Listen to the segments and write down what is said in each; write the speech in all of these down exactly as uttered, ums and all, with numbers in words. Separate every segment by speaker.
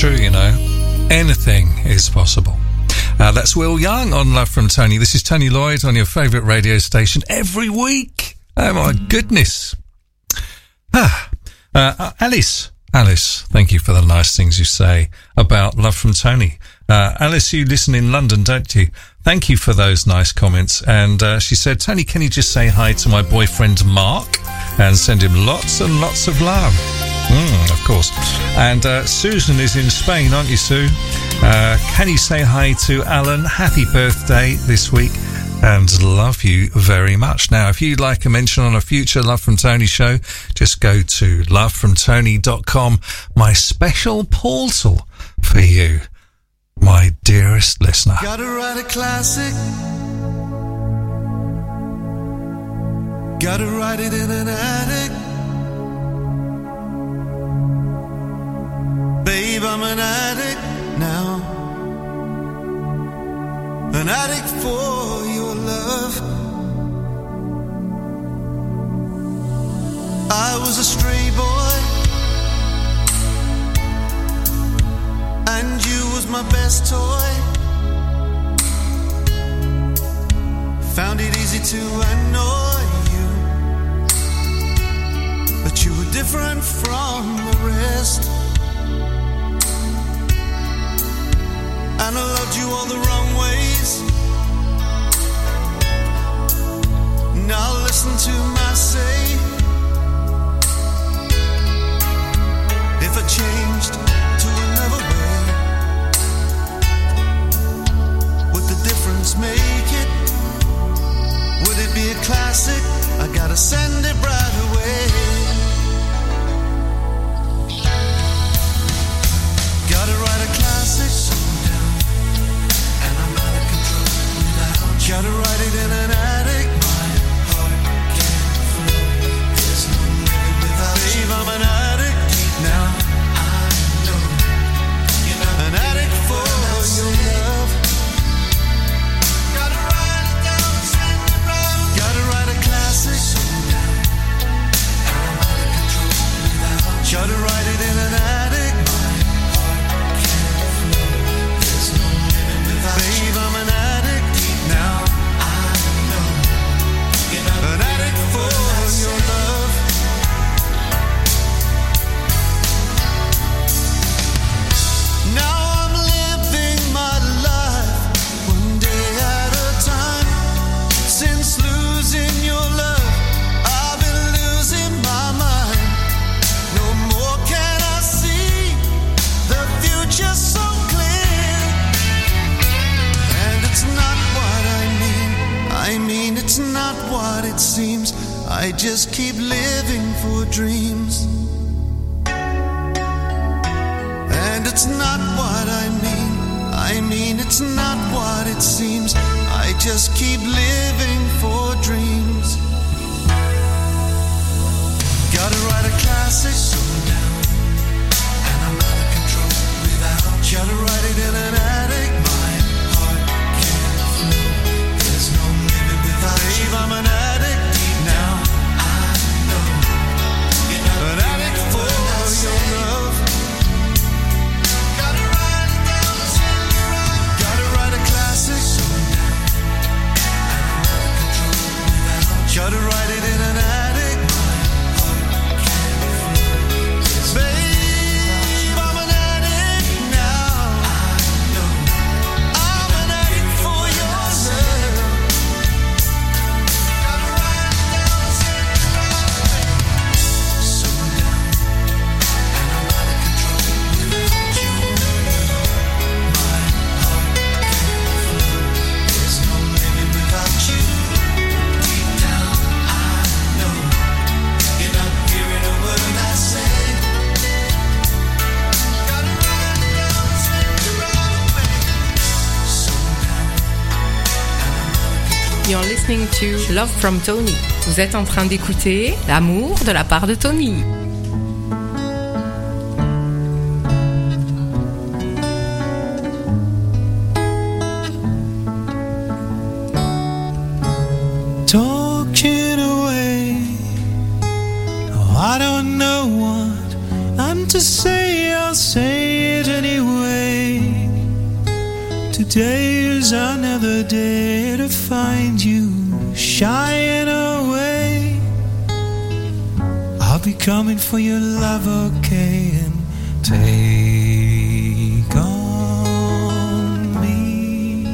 Speaker 1: true, you know. Anything is possible. Uh, that's Will Young on Love from Tony. This is Tony Lloyd on your favourite radio station every week. Oh my goodness. Ah, uh, Alice, Alice, thank you for the nice things you say about Love from Tony. Uh, Alice, you listen in London, don't you? Thank you for those nice comments. And uh, she said, Tony, can you just say hi to my boyfriend Mark and send him lots and lots of love? Mm, of course. And uh, Susan is in Spain, aren't you, Sue? Uh, can you say hi to Alan? Happy birthday this week and love you very much. Now, if you'd like a mention on a future Love from Tony show, just go to love from tony dot com, my special portal for you, my dearest listener.
Speaker 2: Gotta write a classic. Gotta write it in an attic. Babe, I'm an addict now. An addict for your love. I was a stray boy, and you was my best toy. Found it easy to annoy you, but you were different from the rest. And I loved you all the wrong ways. Now listen to my say. If I changed to another way, would the difference make it? Would it be a classic? I gotta send it right away. Gotta write a classic. Gotta write it in an attic. My heart can't flow. There's no living without you. Babe, I'm an addict now. I know you're not an addict for your love. Gotta write it down, send it right. Gotta write a classic. So down, and I'm out of control without you. Gotta write it in an attic. My heart can't flow. There's no living without you. Babe, I'm an addict. Now I know you're not an addict for your love. Now I'm living my life one day at a time. Since losing your love, I've been losing my mind. No more can I see the future so clear. And it's not I mean, it's not what it seems. I just keep living for dreams. And it's not what I mean. I mean, it's not what it seems. I just keep living for dreams. Gotta write a classic. So down, and I'm out of control without you. Gotta write it in an attic. Babe, I'm an addict now. I know you're not an addict for your love. Gotta write it down, send it right. Gotta write a classic. So down, and I'm out of control without you. Gotta write it in an attic. My heart can't flow. Babe, I'm an addict now. I know I'm an addict for your love.
Speaker 3: You're listening to Love from Tony. Vous êtes en train d'écouter L'amour de la part de Tony.
Speaker 2: Talking away. Oh, I don't know what I'm to say. I'll say it anyway. Today is another day to find you shying away. I'll be coming for your love, okay, and take on me.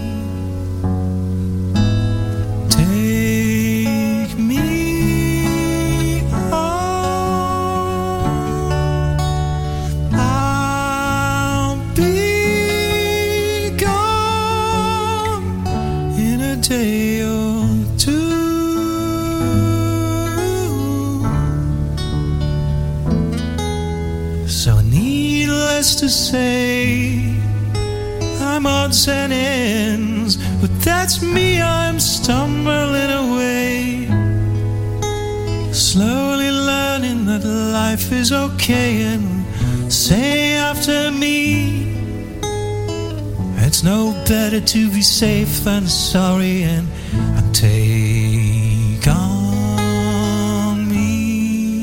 Speaker 2: Take me on. I'll be gone in a day or two. So needless to say, I'm odds and ends, but that's me, I'm stumbling away, slowly learning that life is okay, and say after me, it's no better to be safe than sorry, and, and take on me.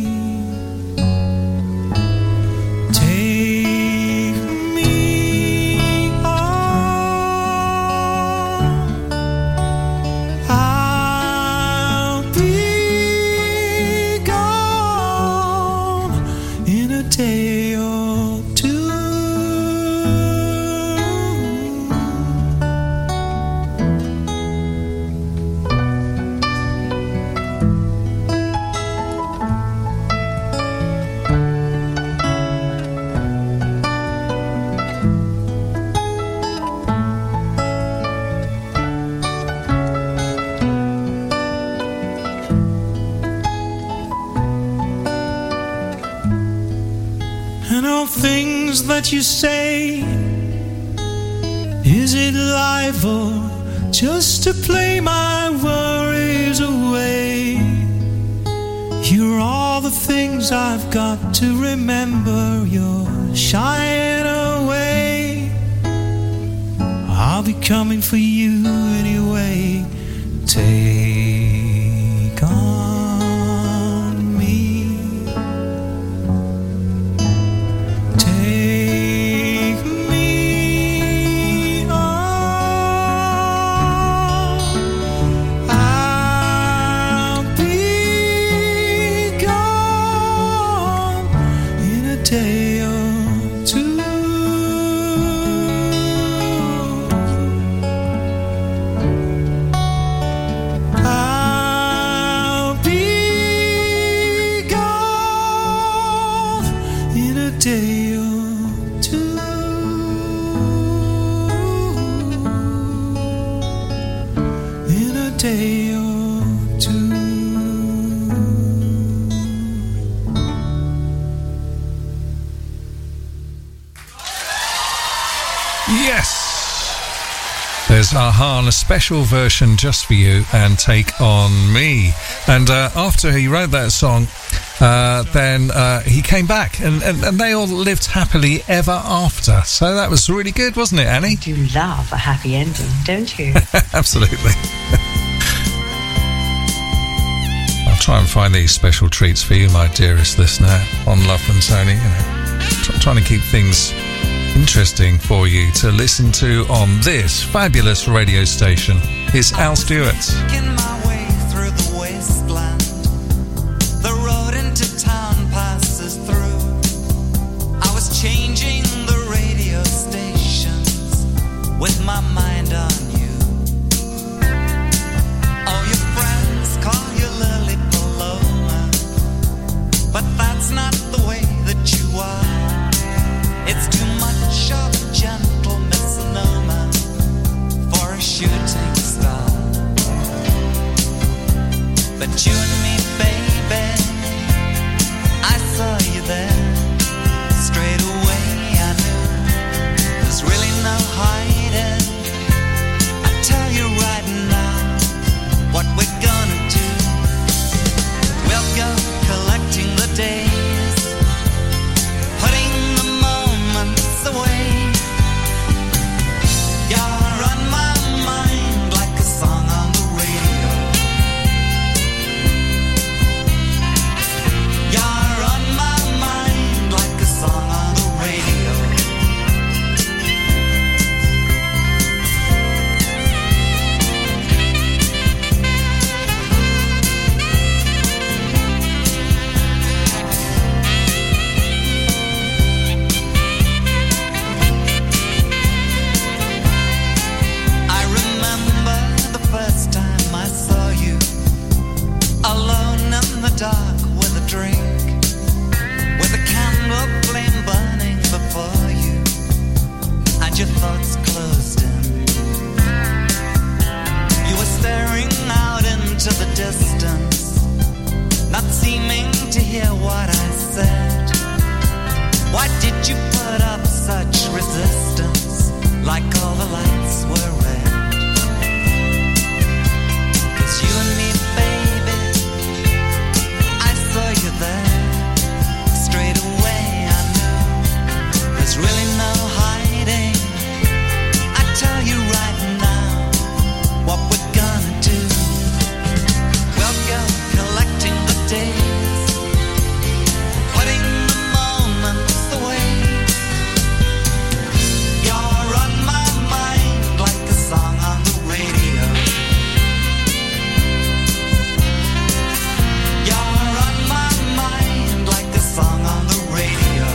Speaker 2: Take me on. I'll be gone in a day or two. And all things that you say, is it life or just to play my worries away? You're all the things I've got to remember. You're shying away. I'll be coming for you anyway. Take on me. Take me on. I'll be gone in a day or two. I'll be gone in a day or two. In a day or two.
Speaker 1: Yes! There's Aha on a special version just for you and Take On Me. And uh, after he wrote that song, uh, then uh, he came back and, and, and they all lived happily ever after. So that was really good, wasn't it, Annie?
Speaker 4: You do love a happy ending, don't you?
Speaker 1: Absolutely. I'll try and find these special treats for you, my dearest listener, on Love from Tony. You know, try, trying to keep things interesting for you to listen to on this fabulous radio station. It's Al Stewart.
Speaker 5: Making my way through the wasteland. The road into town passes through. I was changing the radio stations with my mind on you. All your friends call you Lily Paloma, but that's not the way that you are. It's too much of a gentle misnomer for a shooting star. But you and me, baby, I saw you there. Straight away I knew there's really no hiding like all the lights were red. 'Cause you and me, baby, I saw you there. Straight away I knew there's really no hiding. I tell you right now what we're gonna do. We'll go collecting the days, putting the moments away. You're on my mind like a song on the radio. You're on my mind like a song on the radio.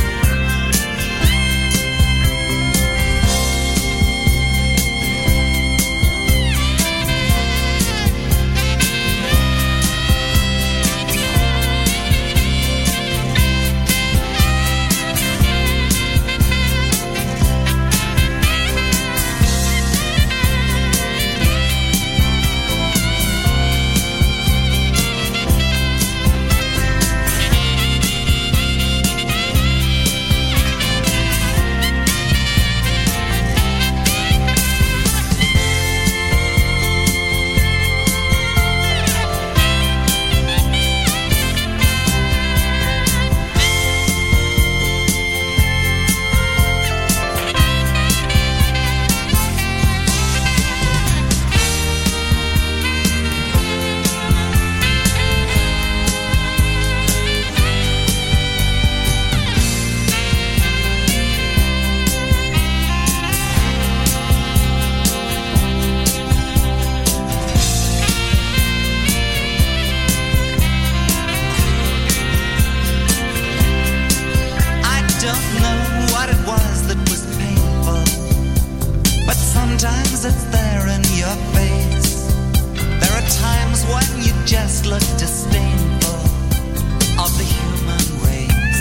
Speaker 5: I don't know what it was that was painful, but sometimes it's there in your face. There are times when you just look disdainful of the human race.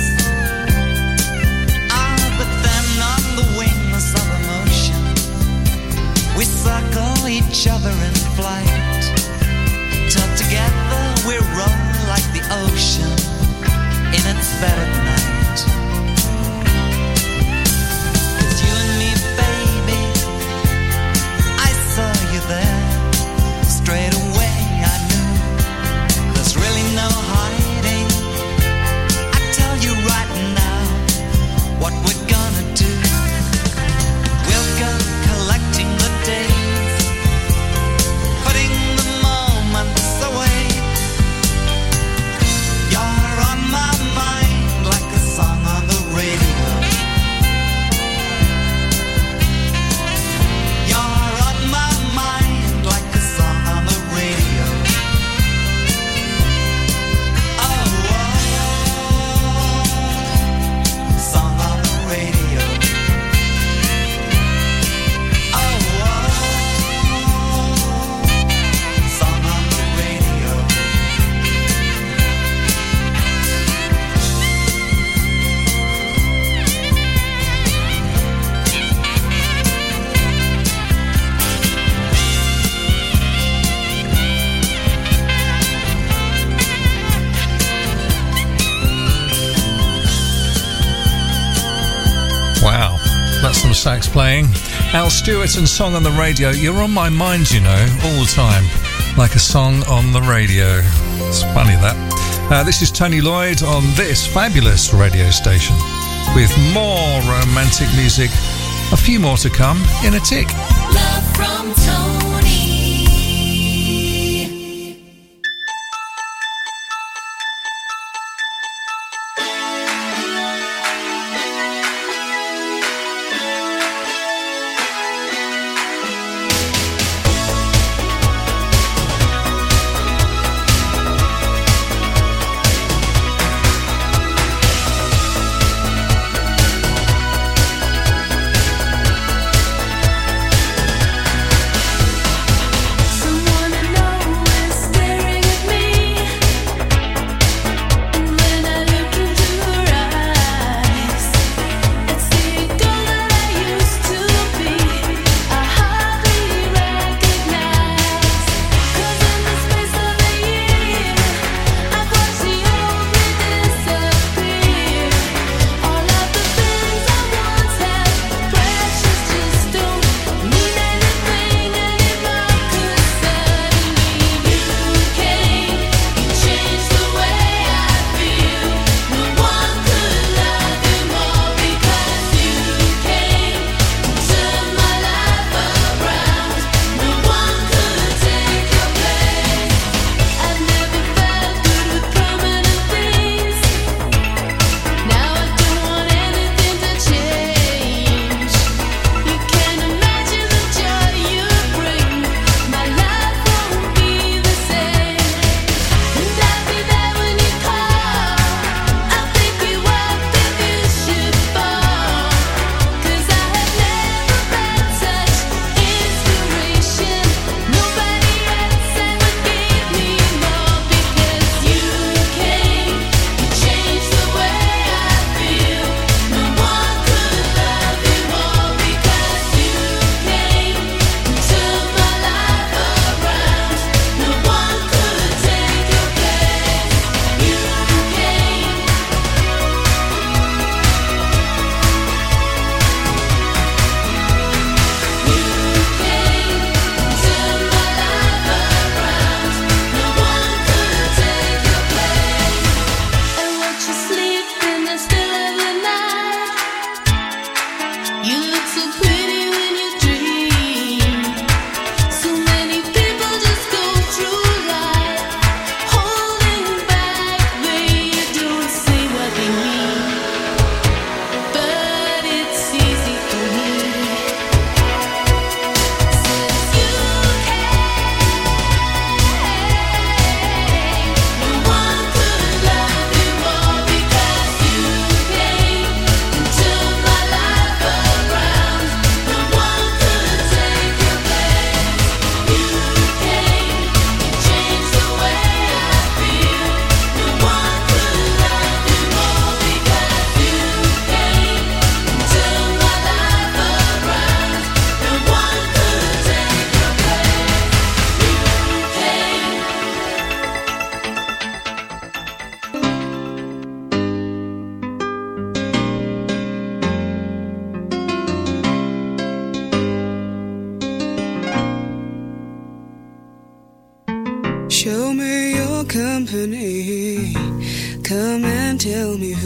Speaker 5: Ah, but then on the wings of emotion, we circle each other in flight, till together we roll like the ocean in its bed at night. 'Cause you and me, baby, I saw you there. Straight away I knew there's really no hiding. I tell you right now what we're gonna do. We'll go collecting the days, putting the moments away. You're on my mind like a song on the radio. You're on my mind like a song on the radio. Oh, oh, song on the radio. Oh, oh, song on the radio.
Speaker 1: Wow, that's some sax playing. Al Stewart and Song on the Radio. You're on my mind, you know, all the time, like a song on the radio. It's funny that. Uh, this is Tony Lloyd on this fabulous radio station with more romantic music. A few more to come in a tick.
Speaker 6: Love from Tony.
Speaker 2: Love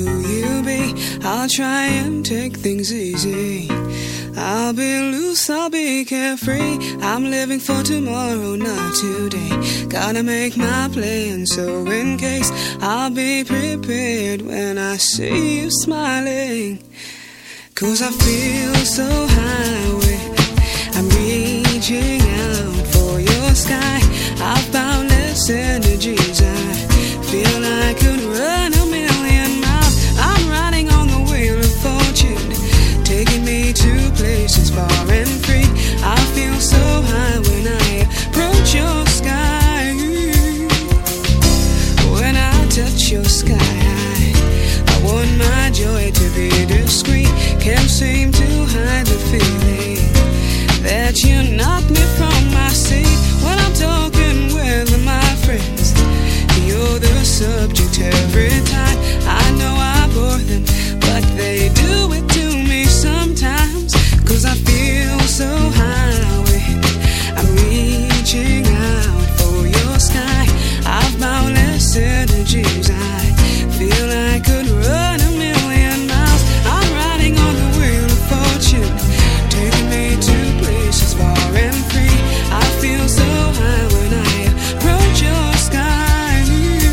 Speaker 7: who you be. I'll try and take things easy. I'll be loose, I'll be carefree. I'm living for tomorrow, not today. Gotta make my plan, so in case I'll be prepared when I see you smiling. Cause I feel so high when I'm reaching out for your sky. I've boundless energies. I feel I could run a million miles. I'm riding on the wheel of fortune, taking me to places far and free. I feel so high when I approach your sky. When I touch your sky, I, I want my joy to be discreet. Can't seem to hide the feeling that you knock me from my seat. When I'm talking with my friends, you're the subject every time. I know I bore them, but they do it to me sometimes. Cause I feel so high when I'm reaching out for your sky. I've boundless energies. I feel I could run a million miles. I'm riding on the wheel of fortune, taking me to places far and free. I feel so high when I approach your sky.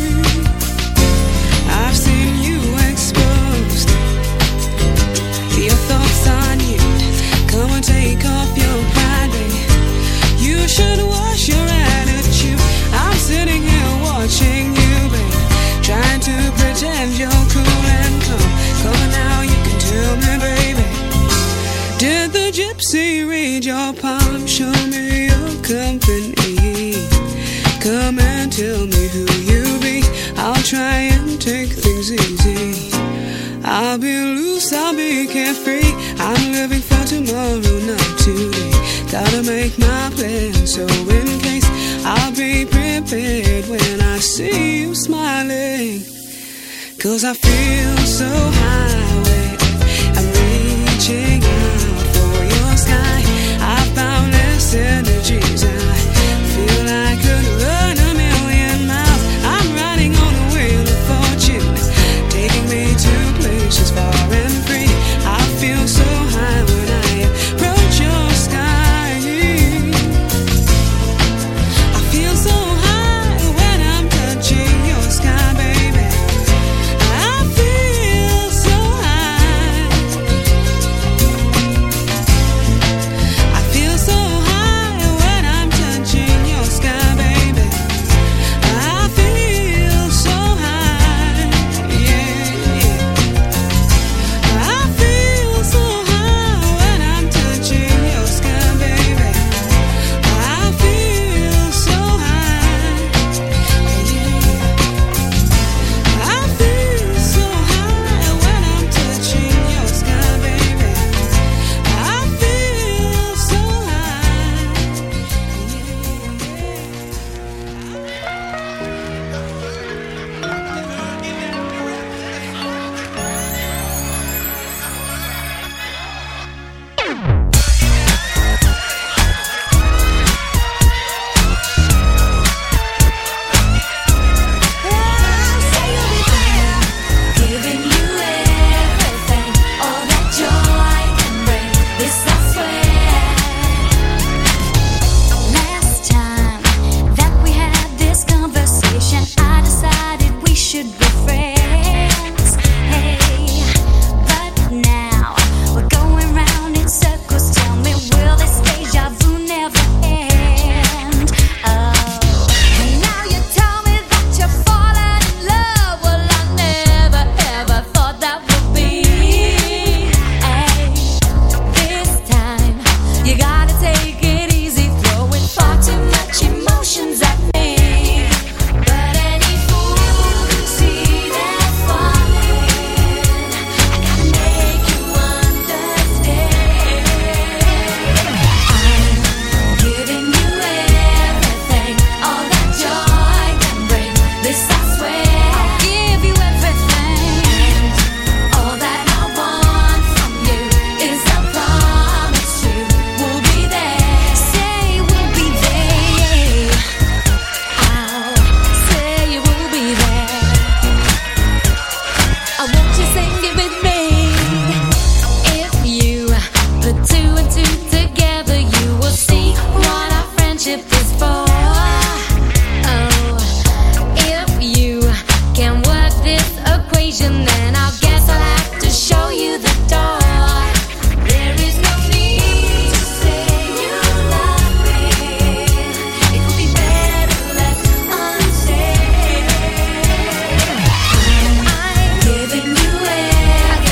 Speaker 7: I've seen you exposed, your thoughts on you. Come and take off your pride, babe. You should wash your attitude. I'm sitting here watching you, babe, trying to pretend you're cool and calm. Come on now, you can tell me, baby, did the gypsy read your palm? Show me your company. Come and tell me who you be. I'll try and take things easy. I'll be loose, I'll be carefree. I'm living for tomorrow, not today. Gotta make my plan, so in case I'll be prepared when I see you smiling. Cause I feel so high when I'm reaching out for your sky. I've boundless energies. I feel I could run a million miles. I'm riding on the wheel of fortune, taking me to places far and free. I feel so high when I approach your sky. I feel so high when I'm touching your sky, baby. I feel
Speaker 6: sing it with me. If you put two and two together, you will see what our friendship is for. Oh, if you can work this equation, then I guess I'll have to show you the door. There is no need to say you love me. It would be better left unsaid. I'm giving you everything.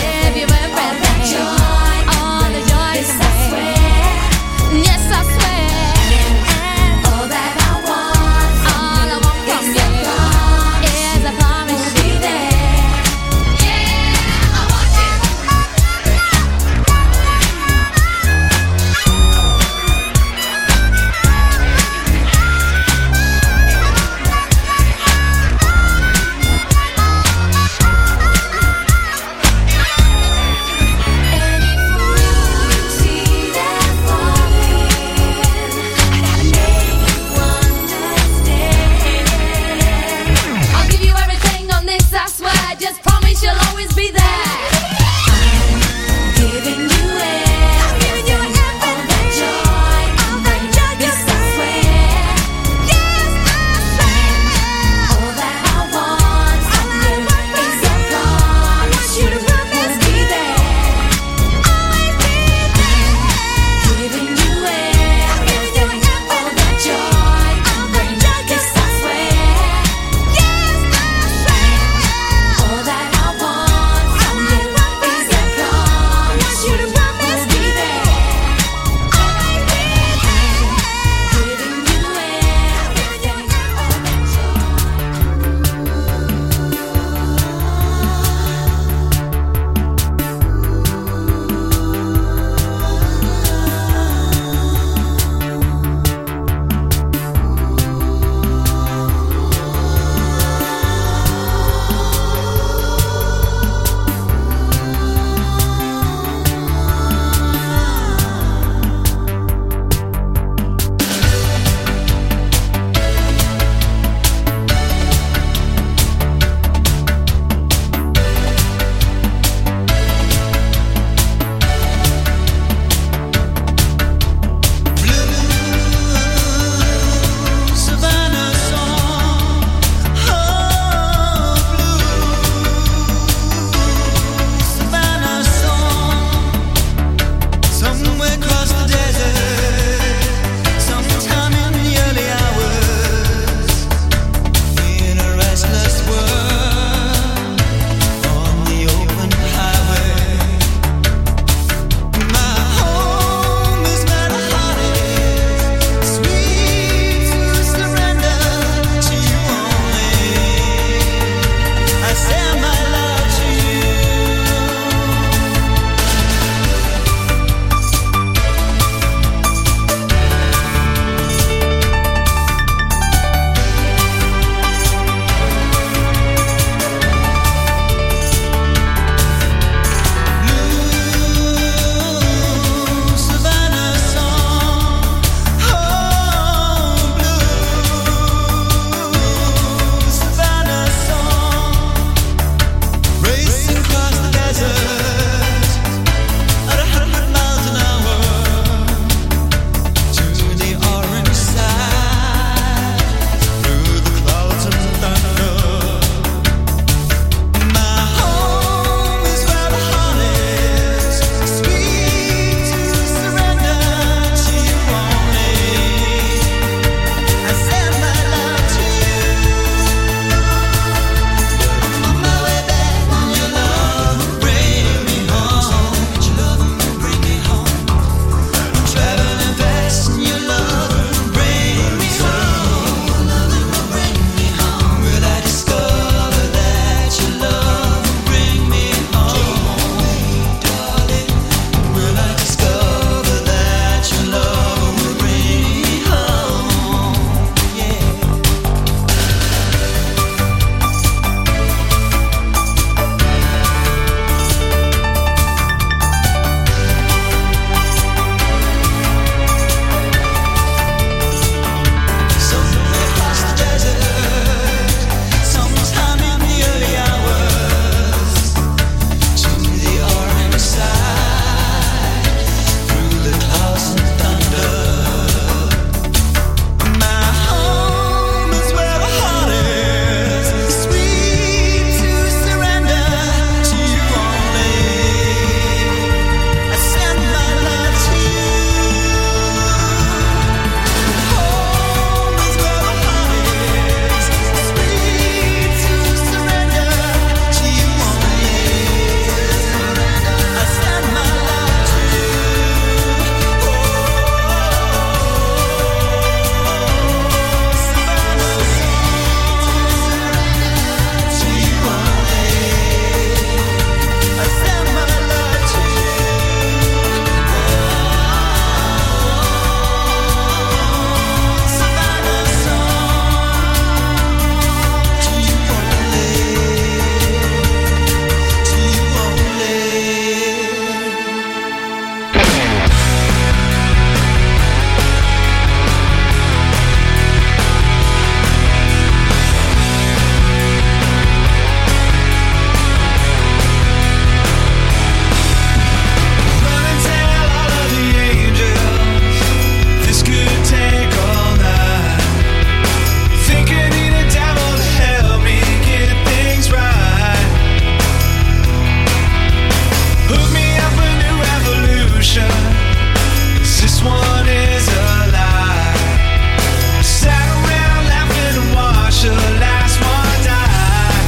Speaker 2: complication. 'Cause this one is a lie. I sat around laughing and watched the last one die.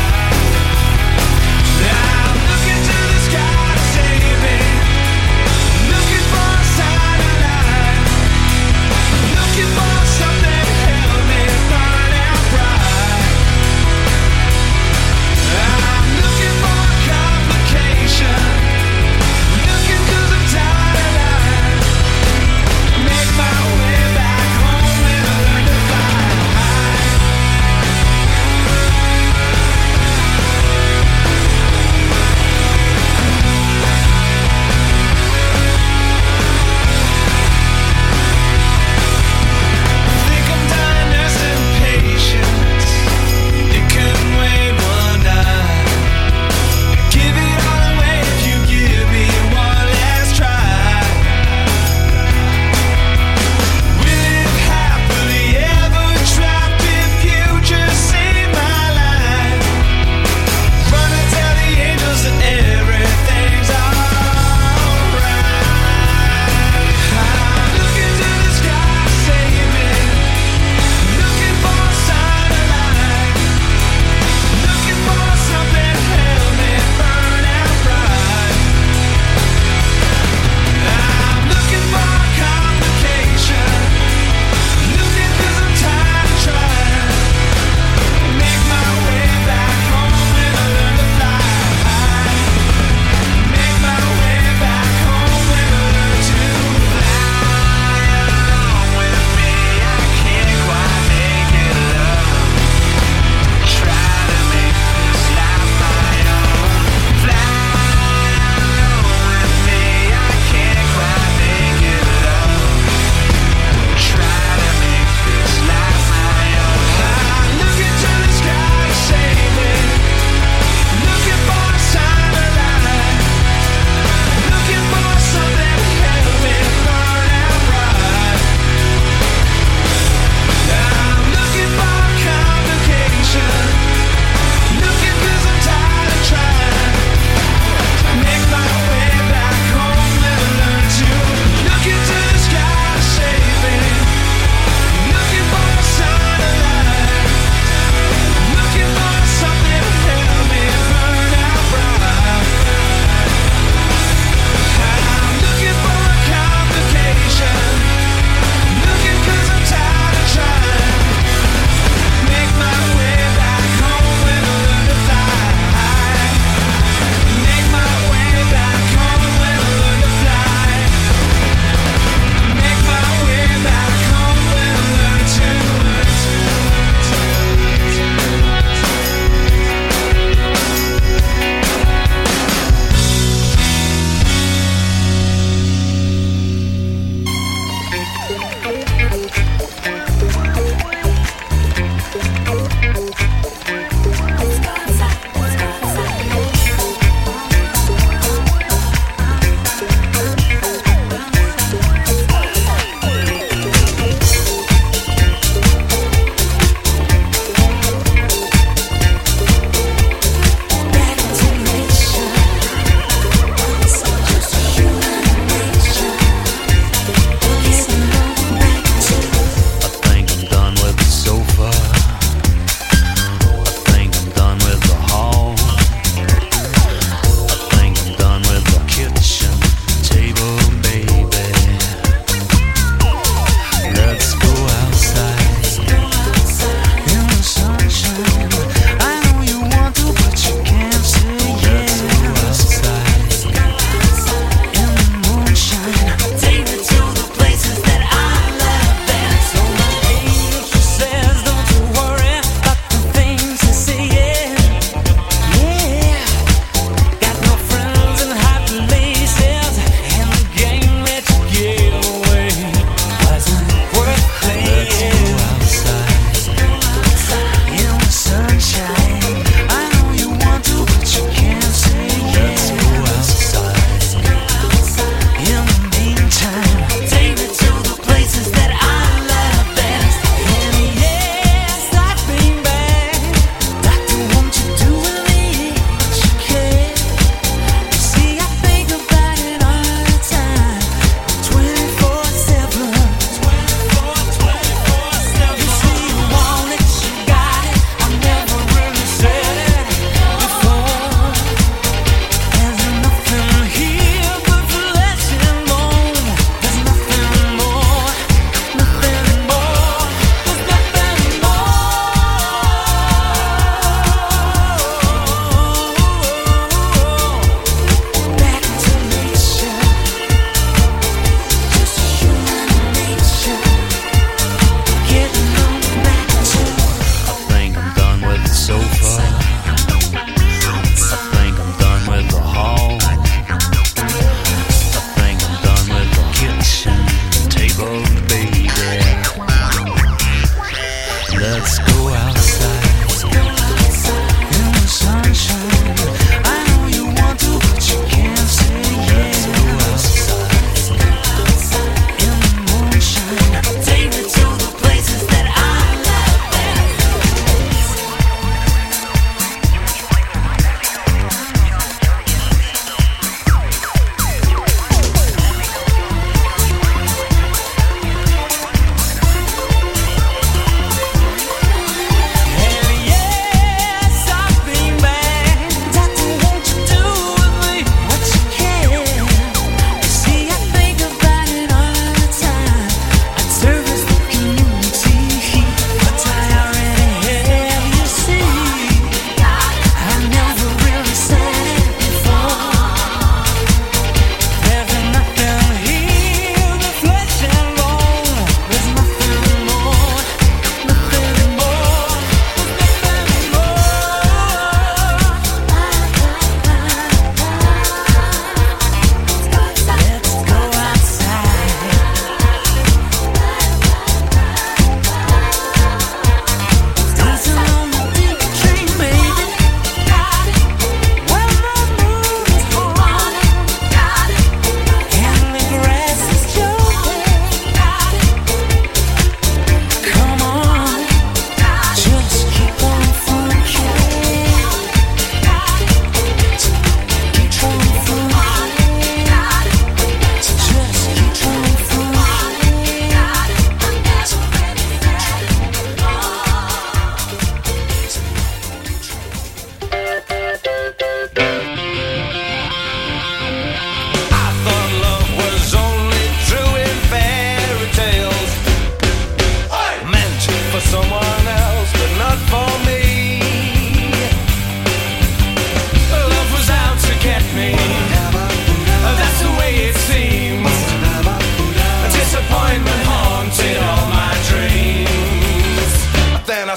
Speaker 2: Now I'm looking to the sky to save me, looking for a sign of life, looking for something to help me burn out bright. I'm looking for a complication, looking 'cause I'm tired of life,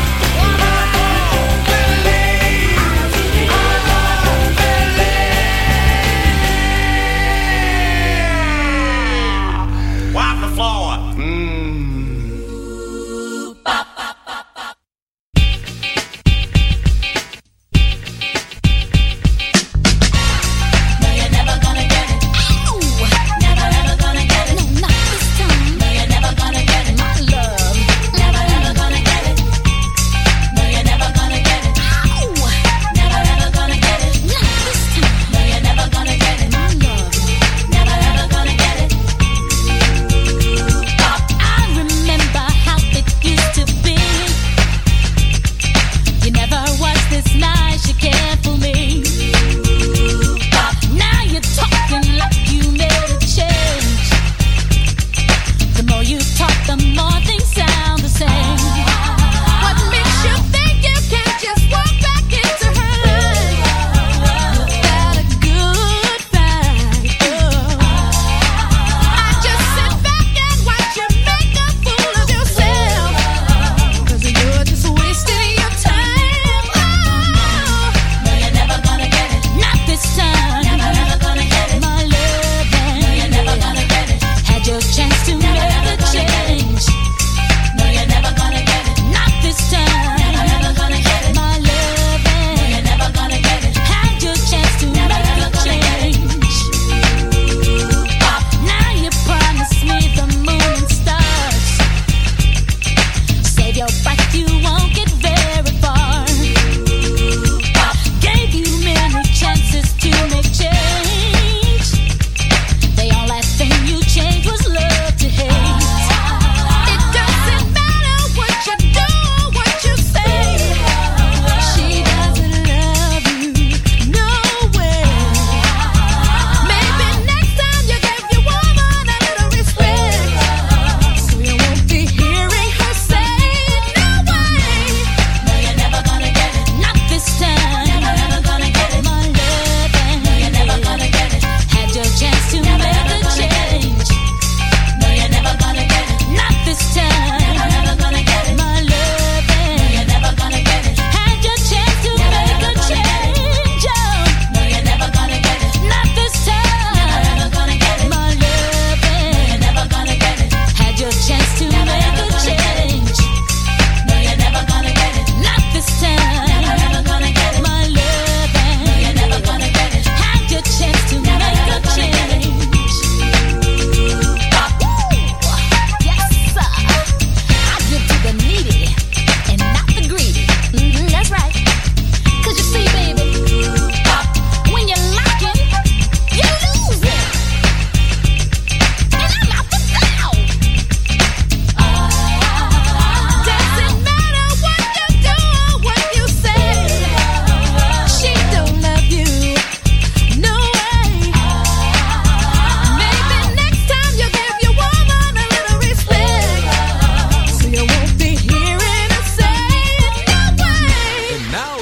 Speaker 6: Wasting your time. Oh.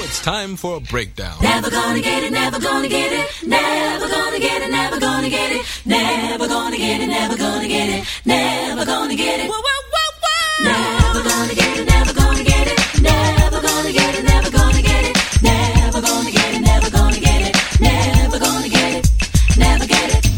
Speaker 8: It's time for a breakdown.
Speaker 9: Never gonna get it, never gonna get it, never gonna get it, never gonna get it, never gonna get it, never gonna get it, never gonna get it. Whoa, whoa, whoa, whoa. Never gonna get it, never gonna get it, never gonna get it, never gonna get it, never gonna get it, never gonna get it, never gonna get it, never get it.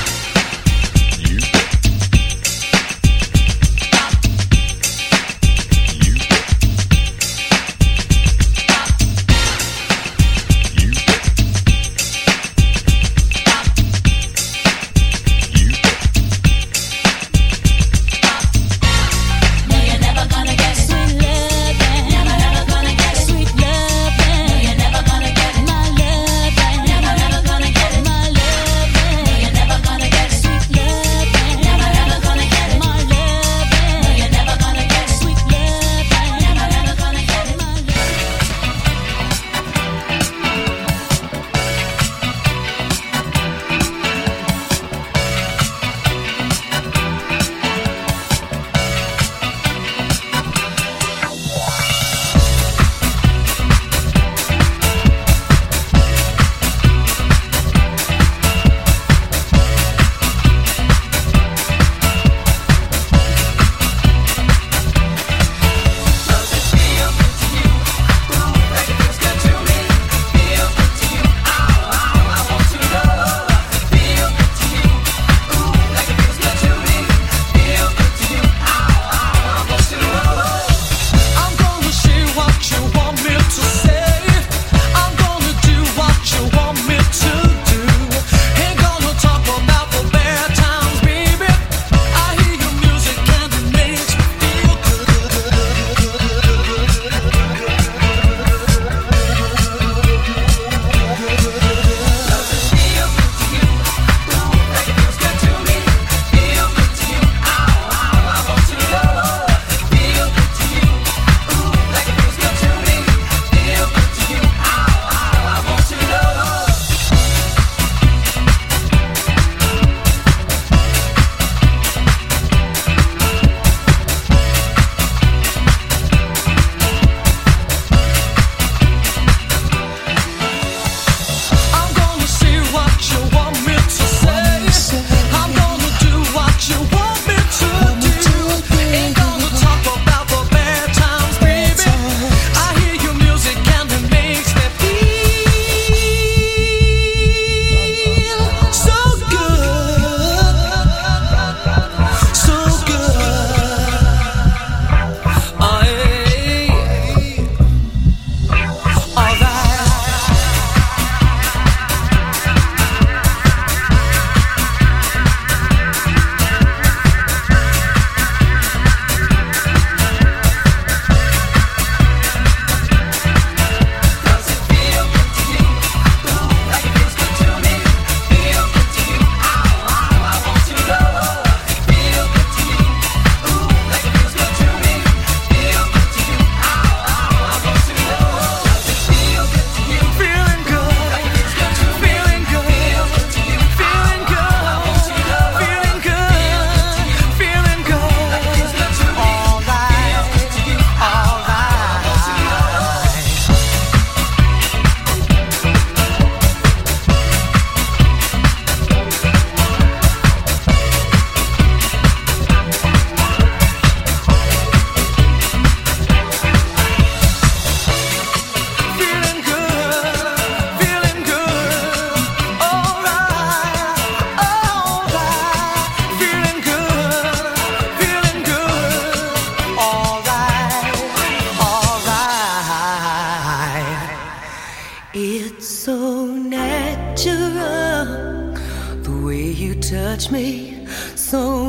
Speaker 10: touch me, so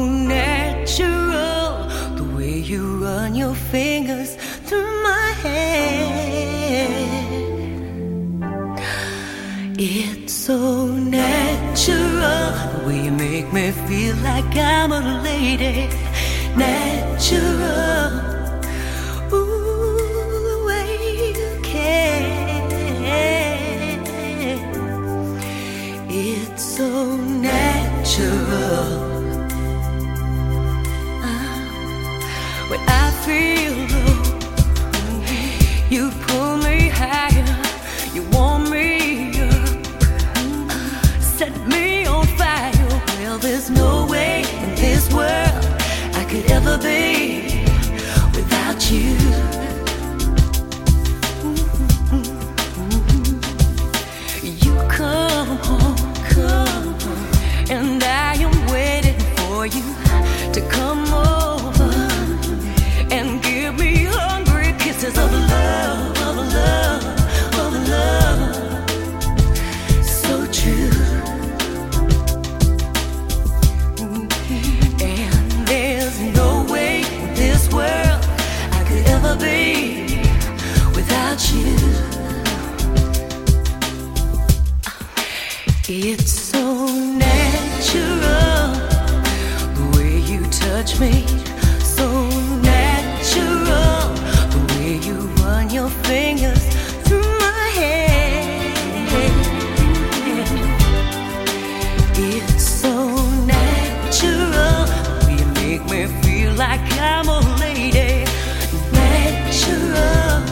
Speaker 10: natural. The way you run your fingers through my hair, it's so natural. The way you make me feel like I'm a lady, natural. So natural. Uh, when I feel low, you pull me higher. you. You come home, come home, and I am waiting for you to come over and give me hungry kisses of love, of love, of love. So true. And there's no way in this world I could ever be without you. It's so natural the way you touch me, so natural the way you run your fingers through my hair. It's so natural the way you make me feel like I'm a lady. Natural.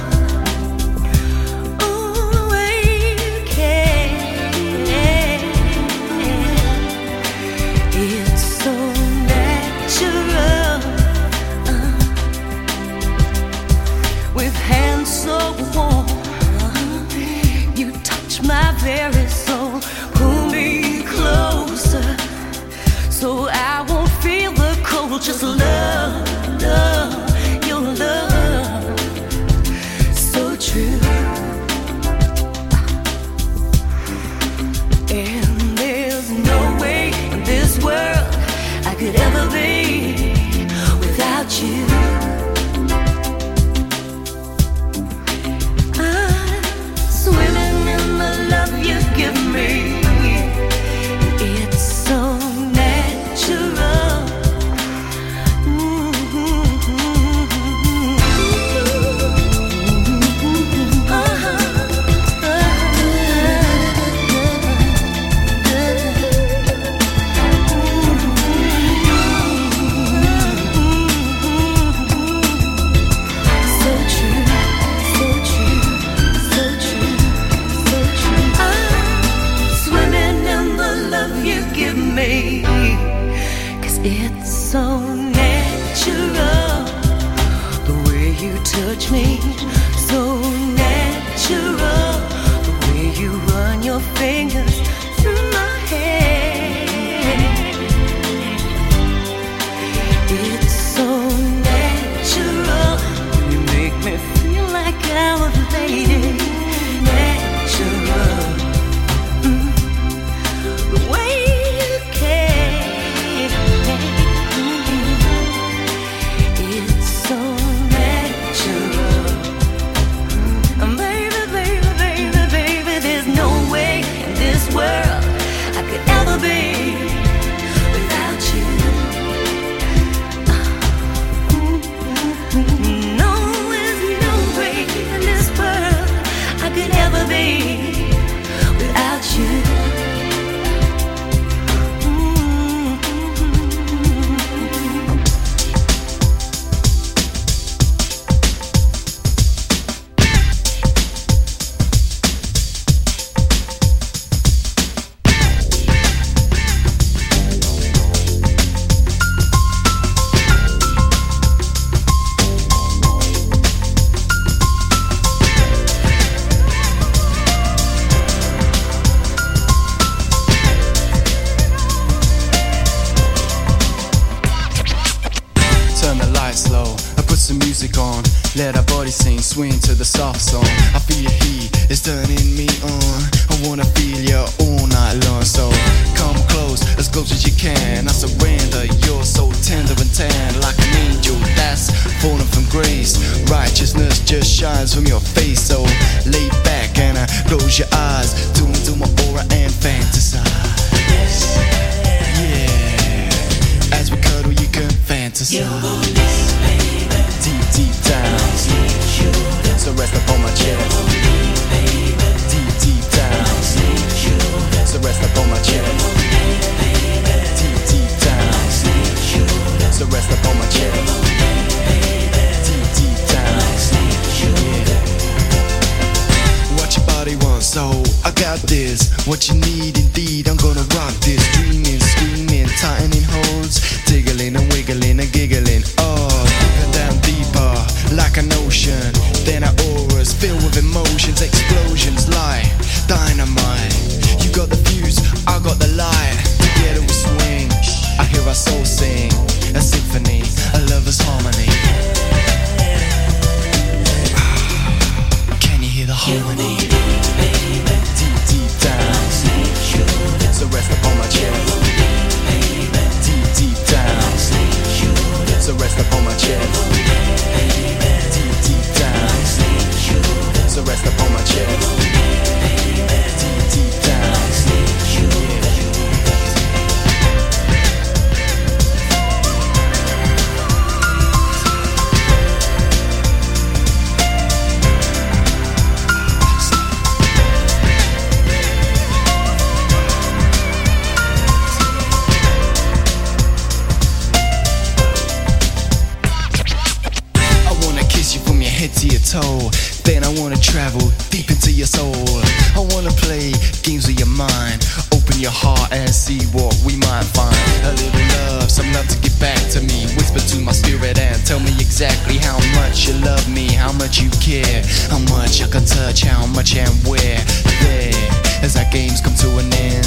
Speaker 10: My very soul, pull me closer, so I won't feel the cold. Just love, love, your love, so true. And there's no way in this world I could ever be without you. You give me, it's so natural. It's so natural the way you touch me, so natural the way you run your fingers through my hair. It's so natural, you make me feel like I'm a lady. Natural, mm. The way you care. World I could ever be without you. No, there's no way in this world I could ever be without you.
Speaker 8: Let our body sing, swing to the soft song. I feel your heat, it's turning me on. I wanna feel you all night long. So come close, as close as you can. I surrender, you're so tender and tan, like an angel that's fallen from grace. Righteousness just shines from your face. So lay back and uh, close your eyes, tune to my aura and fantasize. Yeah, as we cuddle you can fantasize. Deep, deep down, so rest upon my chest. Deep, deep down, so rest upon my chest. Deep, deep down, so rest upon my chest. Deep, deep down, yeah. What your body wants, so I got this. What you need indeed, I'm gonna rock this. Dreaming, screaming, tightening holds, tiggling and wiggling and giggling. Oh, deeper down deeper, like an ocean. Then our auras filled with emotions, explosions like dynamite. You got the fuse, I got the light. Together we swing, I hear our soul sing. A symphony, a lover's harmony. Can you hear the harmony? Deep, deep down. So rest upon my chest. Deep, deep down. So rest upon my chest. Deep, deep down. So rest upon my chest. Deep, deep down. To your toe, then I wanna travel deep into your soul. I wanna play games with your mind, open your heart and see what we might find. A little love, some love to give back to me. Whisper to my spirit and tell me exactly how much you love me, how much you care, how much I can touch, how much and where. There, as our games come to an end,